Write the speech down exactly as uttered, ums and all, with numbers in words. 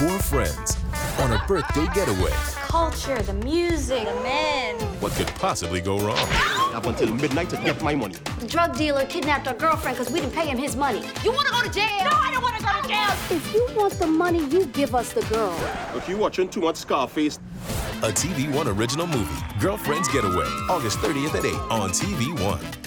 four friends on a birthday getaway. Culture, the music, the men. What could possibly go wrong? I have until midnight to get my money. The drug dealer kidnapped our girlfriend because we didn't pay him his money. You want to go to jail? No, I don't want to go to jail. If you want the money, you give us the girl. Look, you watching too much Scarface. A T V One original movie, Girlfriend's Getaway, August thirtieth at eight on T V One.